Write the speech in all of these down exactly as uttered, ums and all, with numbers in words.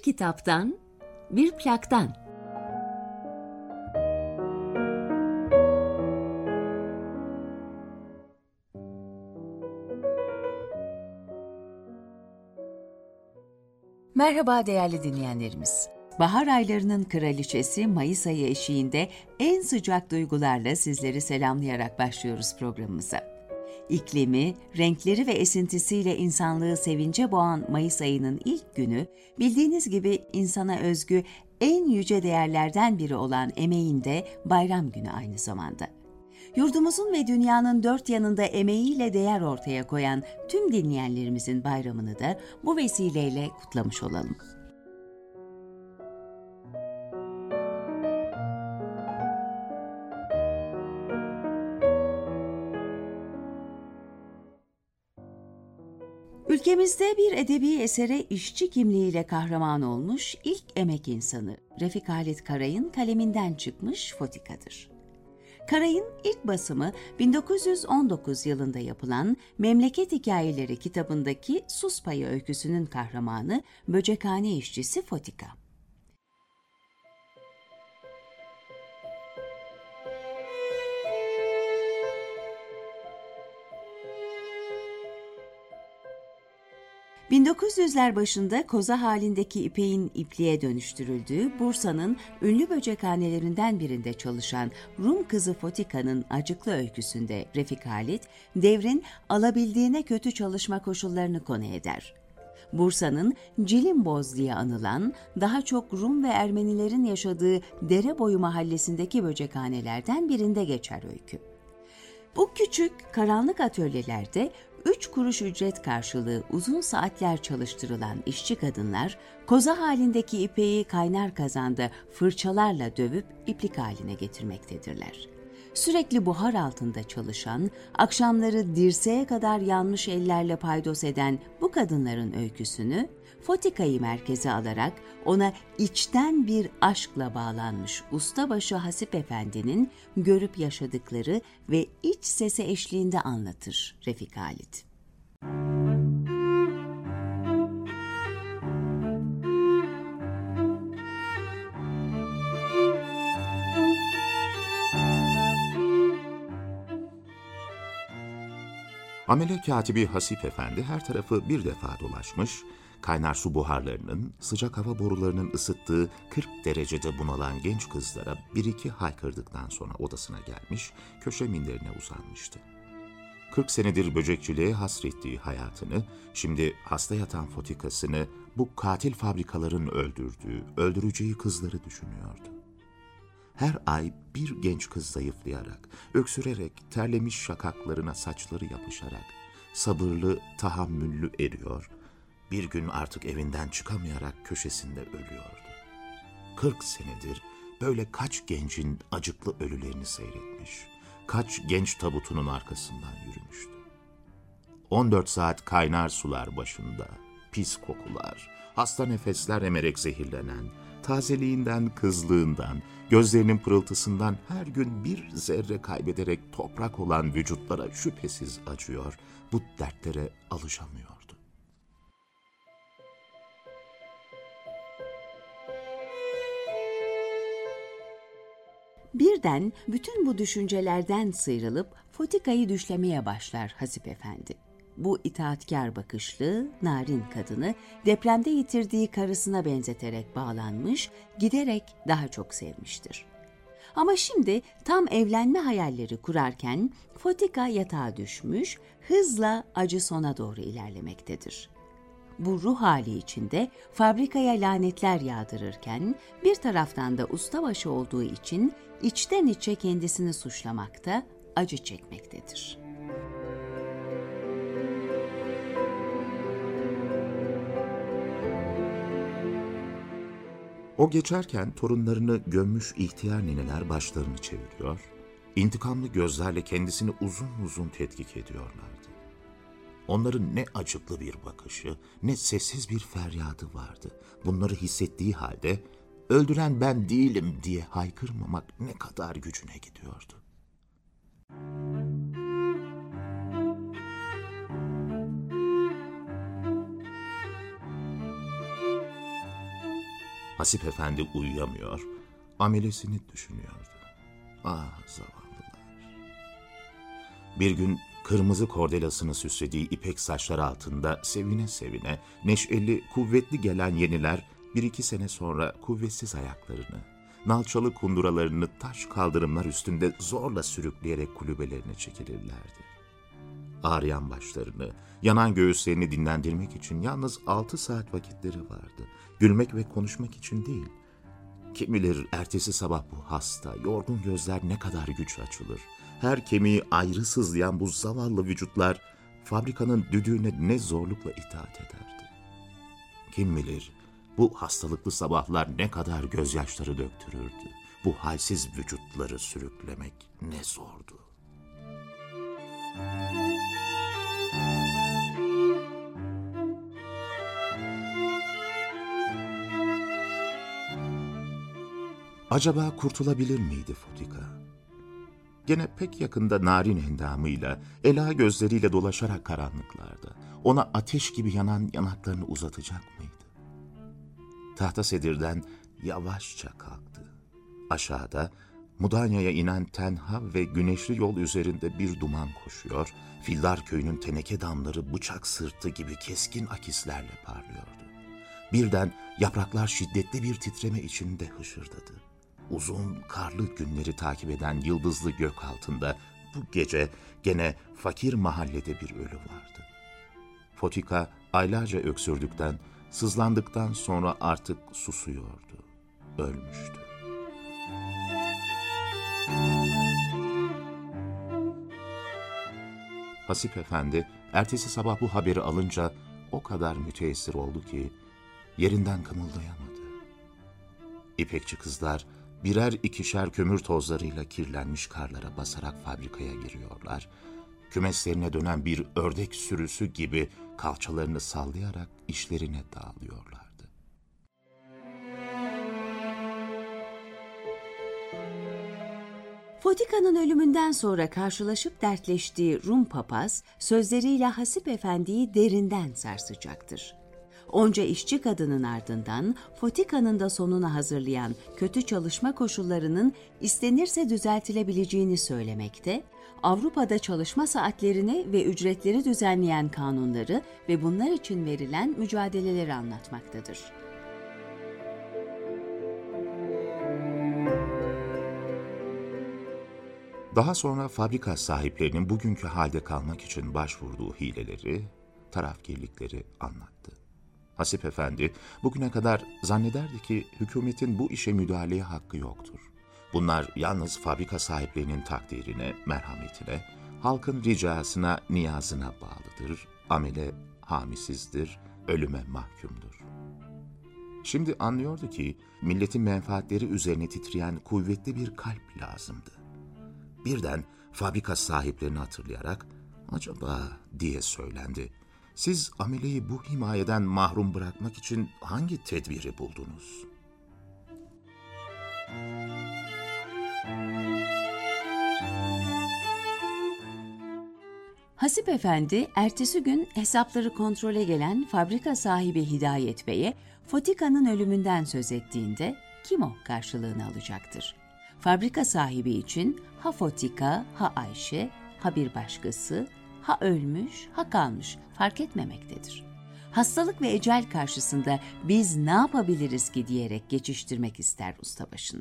kitaptan, bir plaktan. Merhaba değerli dinleyenlerimiz. Bahar aylarının kraliçesi Mayıs ayı eşiğinde en sıcak duygularla sizleri selamlayarak başlıyoruz programımıza. İklimi, renkleri ve esintisiyle insanlığı sevince boğan Mayıs ayının ilk günü, bildiğiniz gibi insana özgü en yüce değerlerden biri olan emeğin de bayram günü aynı zamanda. Yurdumuzun ve dünyanın dört yanında emeğiyle değer ortaya koyan tüm dinleyenlerimizin bayramını da bu vesileyle kutlamış olalım. Ülkemizde bir edebi esere işçi kimliğiyle kahraman olmuş ilk emek insanı Refik Halit Karay'ın kaleminden çıkmış Fotika'dır. Karay'ın ilk basımı bin dokuz yüz on dokuz yılında yapılan Memleket Hikayeleri kitabındaki Sus Payı öyküsünün kahramanı böcekhane işçisi Fotika. bin dokuz yüzler başında koza halindeki ipeğin ipliğe dönüştürüldüğü Bursa'nın ünlü böcekhanelerinden birinde çalışan Rum kızı Fotika'nın acıklı öyküsünde Refik Halit, devrin alabildiğine kötü çalışma koşullarını konu eder. Bursa'nın Cilimboz diye anılan, daha çok Rum ve Ermenilerin yaşadığı Dereboyu mahallesindeki böcekhanelerden birinde geçer öykü. Bu küçük, karanlık atölyelerde üç kuruş ücret karşılığı uzun saatler çalıştırılan işçi kadınlar, koza halindeki ipeği kaynar kazanda fırçalarla dövüp iplik haline getirmektedirler. Sürekli buhar altında çalışan, akşamları dirseğe kadar yanmış ellerle paydos eden bu kadınların öyküsünü, Fotika'yı merkeze alarak ona içten bir aşkla bağlanmış ustabaşı Hasip Efendi'nin görüp yaşadıkları ve iç sesi eşliğinde anlatır Refik Halit. Amele katibi Hasip Efendi her tarafı bir defa dolaşmış, kaynar su buharlarının, sıcak hava borularının ısıttığı kırk derecede bunalan genç kızlara bir iki haykırdıktan sonra odasına gelmiş, köşe minderine uzanmıştı. kırk senedir böcekçiliğe hasrettiği hayatını, şimdi hasta yatan Fotikasını bu katil fabrikaların öldürdüğü, öldüreceği kızları düşünüyordu. Her ay bir genç kız zayıflayarak, öksürerek, terlemiş şakaklarına saçları yapışarak, sabırlı, tahammüllü eriyor, bir gün artık evinden çıkamayarak köşesinde ölüyordu. Kırk senedir böyle kaç gencin acıklı ölülerini seyretmiş, kaç genç tabutunun arkasından yürümüştü. on dört saat kaynar sular başında, pis kokular, hasta nefesler emerek zehirlenen, tazeliğinden, kızlığından, gözlerinin pırıltısından her gün bir zerre kaybederek toprak olan vücutlara şüphesiz acıyor, bu dertlere alışamıyordu. Birden bütün bu düşüncelerden sıyrılıp Fotika'yı düşlemeye başlar Hasip Efendi. Bu itaatkar bakışlı, narin kadını depremde yitirdiği karısına benzeterek bağlanmış, giderek daha çok sevmiştir. Ama şimdi tam evlenme hayalleri kurarken Fotika yatağa düşmüş, hızla acı sona doğru ilerlemektedir. Bu ruh hali içinde fabrikaya lanetler yağdırırken bir taraftan da ustabaşı olduğu için içten içe kendisini suçlamakta, acı çekmektedir. O geçerken torunlarını gömmüş ihtiyar nineler başlarını çeviriyor, intikamlı gözlerle kendisini uzun uzun tetkik ediyorlardı. Onların ne acıklı bir bakışı, ne sessiz bir feryadı vardı. Bunları hissettiği halde öldüren ben değilim diye haykırmamak ne kadar gücüne gidiyordu. Hasip Efendi uyuyamıyor, amelesini düşünüyordu. Ah zavallılar. Bir gün kırmızı kordelasını süslediği ipek saçlar altında sevine sevine, neşeli, kuvvetli gelen yeniler bir iki sene sonra kuvvetsiz ayaklarını, nalçalı kunduralarını taş kaldırımlar üstünde zorla sürükleyerek kulübelerine çekilirlerdi. Ağrıyan başlarını, yanan göğüslerini dinlendirmek için yalnız altı saat vakitleri vardı. Gülmek ve konuşmak için değil. Kim bilir ertesi sabah bu hasta, yorgun gözler ne kadar güç açılır. Her kemiği ayrı sızlayan bu zavallı vücutlar fabrikanın düdüğüne ne zorlukla itaat ederdi. Kim bilir bu hastalıklı sabahlar ne kadar gözyaşları döktürürdü. Bu halsiz vücutları sürüklemek ne zordu. Acaba kurtulabilir miydi Fotika? Gene pek yakında narin endamıyla, ela gözleriyle dolaşarak karanlıklarda, ona ateş gibi yanan yanaklarını uzatacak mıydı? Tahta sedirden yavaşça kalktı. Aşağıda, Mudanya'ya inen tenha ve güneşli yol üzerinde bir duman koşuyor, Fildar köyünün teneke damları bıçak sırtı gibi keskin akislerle parlıyordu. Birden yapraklar şiddetli bir titreme içinde hışırdadı. Uzun, karlı günleri takip eden yıldızlı gök altında bu gece gene fakir mahallede bir ölü vardı. Fotika aylarca öksürdükten, sızlandıktan sonra artık susuyordu, ölmüştü. Hasip Efendi ertesi sabah bu haberi alınca o kadar müteessir oldu ki yerinden kımıldayamadı. İpekçi kızlar birer ikişer kömür tozlarıyla kirlenmiş karlara basarak fabrikaya giriyorlar. Kümeslerine dönen bir ördek sürüsü gibi kalçalarını sallayarak işlerine dağılıyorlardı. Fotika'nın ölümünden sonra karşılaşıp dertleştiği Rum papaz sözleriyle Hasip Efendi'yi derinden sarsacaktır. Onca işçi kadının ardından Fotika'nın da sonunu hazırlayan kötü çalışma koşullarının istenirse düzeltilebileceğini söylemekte, Avrupa'da çalışma saatlerini ve ücretleri düzenleyen kanunları ve bunlar için verilen mücadeleleri anlatmaktadır. Daha sonra fabrika sahiplerinin bugünkü halde kalmak için başvurduğu hileleri, tarafgirlikleri anlattı. Hasip Efendi bugüne kadar zannederdi ki hükümetin bu işe müdahaleye hakkı yoktur. Bunlar yalnız fabrika sahiplerinin takdirine, merhametine, halkın ricasına, niyazına bağlıdır, amele hamisizdir, ölüme mahkumdur. Şimdi anlıyordu ki milletin menfaatleri üzerine titreyen kuvvetli bir kalp lazımdı. Birden fabrika sahiplerini hatırlayarak acaba diye söylendi. Siz ameleyi bu himayeden mahrum bırakmak için hangi tedbiri buldunuz? Hasip Efendi, ertesi gün hesapları kontrole gelen fabrika sahibi Hidayet Bey'e Fotika'nın ölümünden söz ettiğinde kim o karşılığını alacaktır. Fabrika sahibi için ha Fotika, ha Ayşe, ha bir başkası, ha ölmüş, ha kalmış fark etmemektedir. Hastalık ve ecel karşısında biz ne yapabiliriz ki diyerek geçiştirmek ister ustabaşını.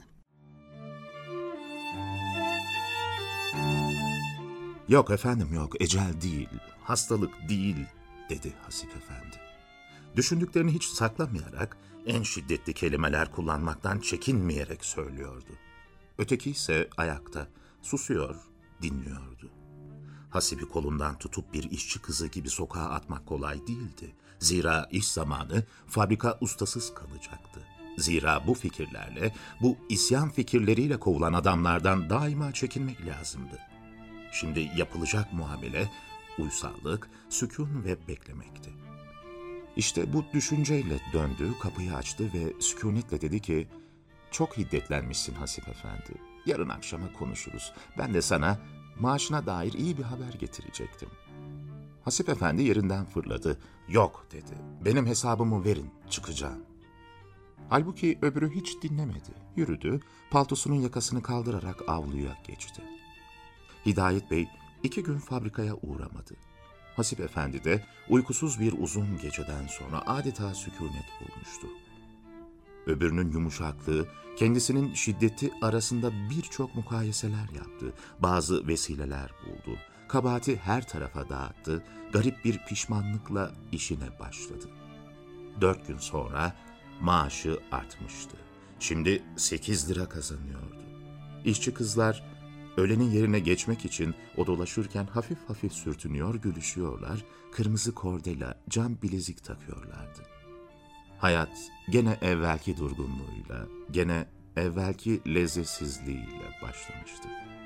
Yok efendim yok, ecel değil, hastalık değil dedi Hasip Efendi. Düşündüklerini hiç saklamayarak en şiddetli kelimeler kullanmaktan çekinmeyerek söylüyordu. Öteki ise ayakta, susuyor, dinliyordu. Hasip'i kolundan tutup bir işçi kızı gibi sokağa atmak kolay değildi. Zira iş zamanı fabrika ustasız kalacaktı. Zira bu fikirlerle, bu isyan fikirleriyle kovulan adamlardan daima çekinmek lazımdı. Şimdi yapılacak muamele, uysallık, sükun ve beklemekti. İşte bu düşünceyle döndü, kapıyı açtı ve sükunetle dedi ki, "Çok hiddetlenmişsin Hasip Efendi. Yarın akşama konuşuruz. Ben de sana maaşına dair iyi bir haber getirecektim." Hasip Efendi yerinden fırladı. "Yok," dedi. "Benim hesabımı verin, çıkacağım." Halbuki öbürü hiç dinlemedi. Yürüdü, paltosunun yakasını kaldırarak avluya geçti. Hidayet Bey iki gün fabrikaya uğramadı. Hasip Efendi de uykusuz bir uzun geceden sonra adeta sükunet bulmuştu. Öbürünün yumuşaklığı, kendisinin şiddeti arasında birçok mukayeseler yaptı, bazı vesileler buldu, kabahati her tarafa dağıttı, garip bir pişmanlıkla işine başladı. Dört gün sonra maaşı artmıştı. Şimdi sekiz lira kazanıyordu. İşçi kızlar öğlenin yerine geçmek için o dolaşırken hafif hafif sürtünüyor, gülüşüyorlar, kırmızı kordela, cam bilezik takıyorlardı. Hayat gene evvelki durgunluğuyla, gene evvelki lezzetsizliğiyle başlamıştı.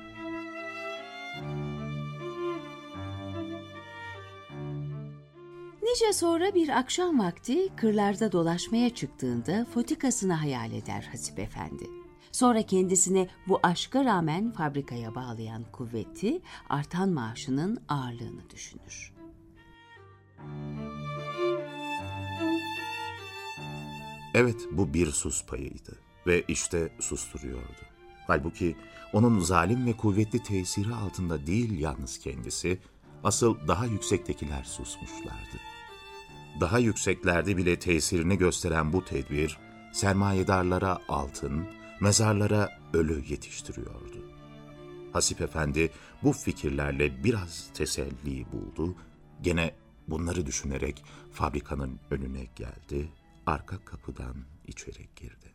Nice sonra bir akşam vakti kırlarda dolaşmaya çıktığında fotikasını hayal eder Hasip Efendi. Sonra kendisine bu aşka rağmen fabrikaya bağlayan kuvveti, artan maaşının ağırlığını düşünür. Evet, bu bir sus payıydı ve işte susturuyordu. Halbuki onun zalim ve kuvvetli tesiri altında değil yalnız kendisi, asıl daha yüksektekiler susmuşlardı. Daha yükseklerde bile tesirini gösteren bu tedbir, sermayedarlara altın, mezarlara ölü yetiştiriyordu. Hasip Efendi bu fikirlerle biraz teselli buldu, gene bunları düşünerek fabrikanın önüne geldi, arka kapıdan içeri girdi.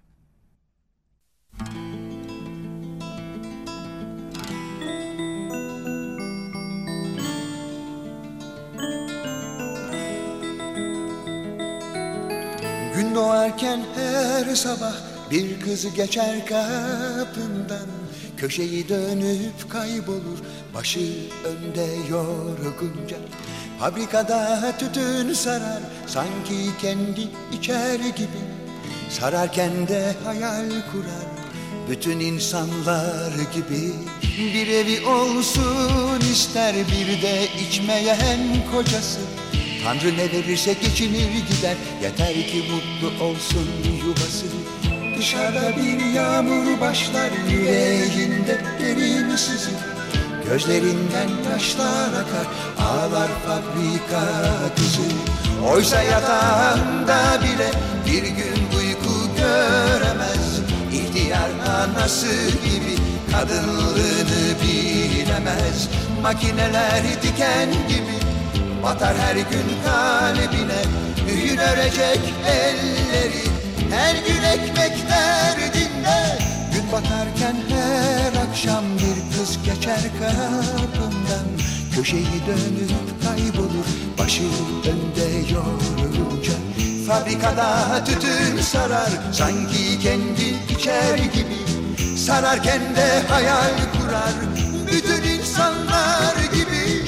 Gün doğarken her sabah bir kız geçer kapından, köşeyi dönüp kaybolur, başı önde yorgunca. Fabrikada tütün sarar, sanki kendi içer gibi. Sararken de hayal kurar, bütün insanlar gibi. Bir evi olsun ister, bir de içmeyen kocası. Tanrı ne verirse geçinir gider, yeter ki mutlu olsun yuvası. Dışarıda bir yağmur başlar, yüreğinde derin sızı. Gözlerinden yaşlar akar, ağlar fabrika kızı. Oysa yatağında bile bir gün uyku göremez. İhtiyar anası gibi kadınlığını bilemez. Makineler diken gibi batar her gün kalbine. Hüyün örecek elleri her gün ekmek derdinde. Gün batarken her akşam bir kız geçer kapımdan, köşeyi dönüp kaybolur, başı önde yorulunca. Fabrikada tütün sarar, sanki kendi içer gibi. Sararken de hayal kurar, bütün insanlar gibi.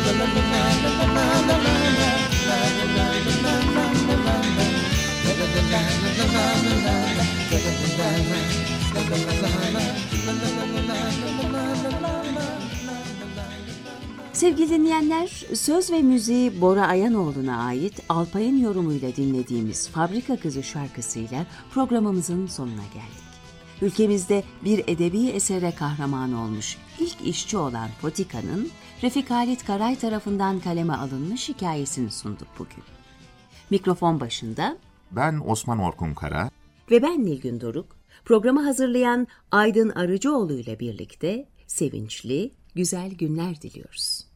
Sevgili dinleyenler, söz ve müziği Bora Ayanoğlu'na ait Alpay'ın yorumuyla dinlediğimiz Fabrika Kızı şarkısıyla programımızın sonuna geldik. Ülkemizde bir edebi esere kahraman olmuş ilk işçi olan Fotika'nın Refik Halit Karay tarafından kaleme alınmış hikayesini sunduk bugün. Mikrofon başında Ben Osman Orkun Kara ve ben Nilgün Doruk, programı hazırlayan Aydın Arıcıoğlu ile birlikte sevinçli, güzel günler diliyoruz.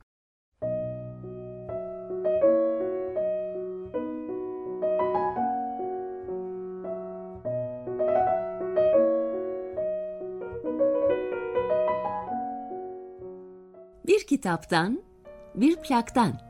Bir kitaptan, bir plaktan.